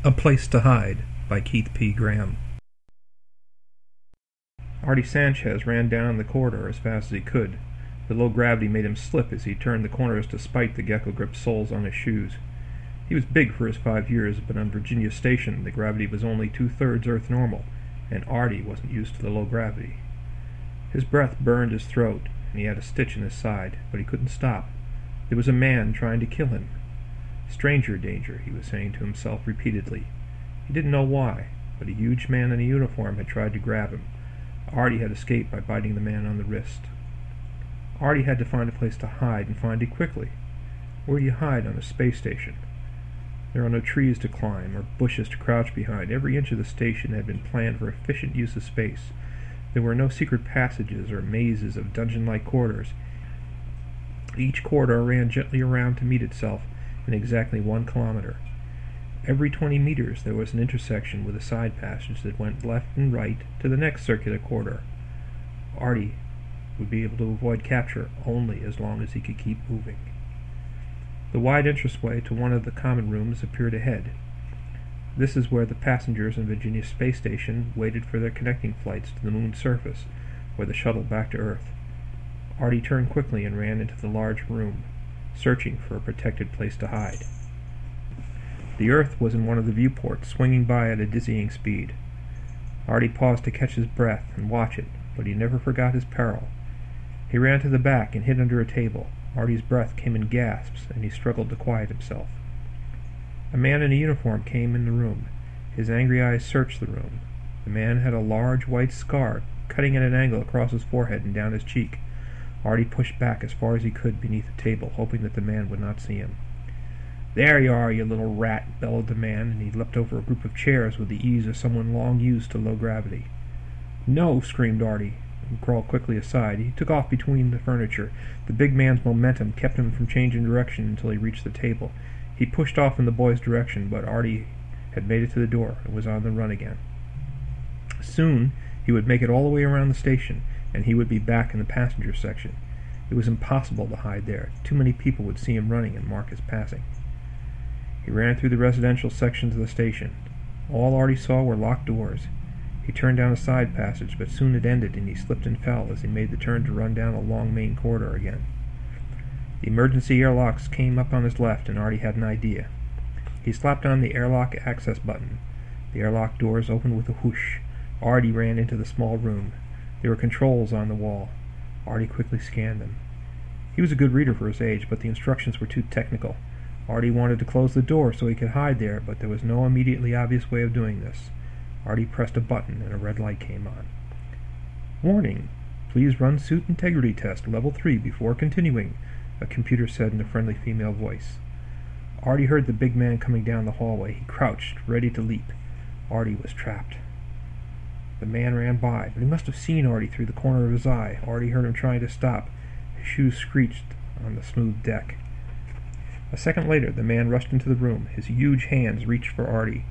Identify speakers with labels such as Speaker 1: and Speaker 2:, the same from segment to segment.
Speaker 1: A Place to Hide by Keith P. Graham. Artie Sanchez ran down the corridor as fast as he could. The low gravity made him slip as he turned the corners despite the gecko-grip soles on his shoes. He was big for his 5 years, but on Virginia Station the gravity was only 2/3 Earth normal, and Artie wasn't used to the low gravity. His breath burned his throat, and he had a stitch in his side, but he couldn't stop. There was a man trying to kill him. Stranger danger, he was saying to himself repeatedly. He didn't know why, but a huge man in a uniform had tried to grab him. Artie had escaped by biting the man on the wrist. Artie had to find a place to hide, and find it quickly. Where do you hide on a space station? There are no trees to climb, or bushes to crouch behind. Every inch of the station had been planned for efficient use of space. There were no secret passages or mazes of dungeon-like corridors. Each corridor ran gently around to meet itself in exactly 1 kilometer. Every 20 meters there was an intersection with a side passage that went left and right to the next circular corridor. Artie would be able to avoid capture only as long as he could keep moving. The wide entranceway to one of the common rooms appeared ahead. This is where the passengers in Virginia Space Station waited for their connecting flights to the moon's surface, or the shuttle back to Earth. Artie turned quickly and ran into the large room, searching for a protected place to hide. The Earth was in one of the viewports, swinging by at a dizzying speed. Artie paused to catch his breath and watch it, but he never forgot his peril. He ran to the back and hid under a table. Artie's breath came in gasps, and he struggled to quiet himself. A man in a uniform came in the room. His angry eyes searched the room. The man had a large white scar cutting at an angle across his forehead and down his cheek. Artie pushed back as far as he could beneath the table, hoping that the man would not see him. "There you are, you little rat," bellowed the man, and he leapt over a group of chairs with the ease of someone long used to low gravity. "No!" screamed Artie, and crawled quickly aside. He took off between the furniture. The big man's momentum kept him from changing direction until he reached the table. He pushed off in the boy's direction, but Artie had made it to the door and was on the run again. Soon he would make it all the way around the station, and he would be back in the passenger section. It was impossible to hide there. Too many people would see him running and mark his passing. He ran through the residential sections of the station. All Artie saw were locked doors. He turned down a side passage, but soon it ended, and he slipped and fell as he made the turn to run down a long main corridor again. The emergency airlocks came up on his left, and Artie had an idea. He slapped on the airlock access button. The airlock doors opened with a whoosh. Artie ran into the small room. There were controls on the wall. Artie quickly scanned them. He was a good reader for his age, but the instructions were too technical. Artie wanted to close the door so he could hide there, but there was no immediately obvious way of doing this. Artie pressed a button, and a red light came on. "Warning! Please run suit integrity test level 3 before continuing," a computer said in a friendly female voice. Artie heard the big man coming down the hallway. He crouched, ready to leap. Artie was trapped. The man ran by, but he must have seen Artie through the corner of his eye. Artie heard him trying to stop. His shoes screeched on the smooth deck. A second later, the man rushed into the room. His huge hands reached for Artie.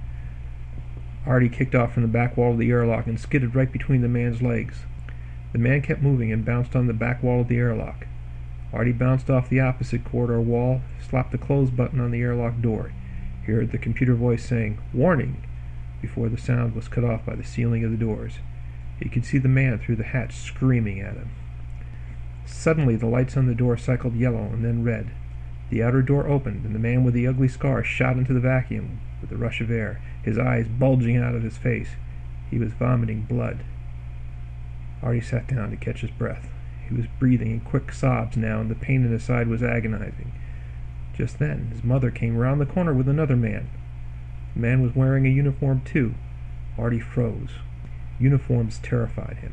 Speaker 1: Artie kicked off from the back wall of the airlock and skidded right between the man's legs. The man kept moving and bounced on the back wall of the airlock. Artie bounced off the opposite corridor wall, slapped the close button on the airlock door. He heard the computer voice saying, "Warning!" before the sound was cut off by the sealing of the doors. He could see the man through the hatch screaming at him. Suddenly the lights on the door cycled yellow and then red. The outer door opened, and the man with the ugly scar shot into the vacuum with a rush of air, his eyes bulging out of his face. He was vomiting blood. Artie sat down to catch his breath. He was breathing in quick sobs now, and the pain in his side was agonizing. Just then his mother came round the corner with another man. The man was wearing a uniform too. Artie froze. Uniforms terrified him.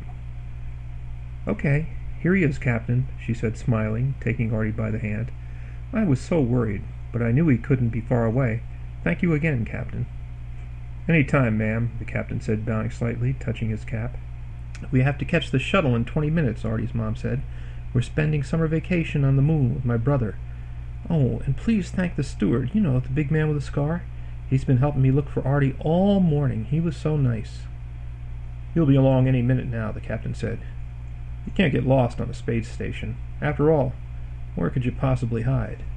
Speaker 1: "Okay, here he is, Captain," she said, smiling, taking Artie by the hand. "I was so worried, but I knew he couldn't be far away. Thank you again, Captain." "Any time, ma'am," the captain said, bowing slightly, touching his cap. "We have to catch the shuttle in 20 minutes, Artie's mom said. "We're spending summer vacation on the moon with my brother. Oh, and please thank the steward, you know, the big man with the scar. He's been helping me look for Artie all morning. He was so nice." "He'll be along any minute now," the captain said. "You can't get lost on a space station. After all, where could you possibly hide?"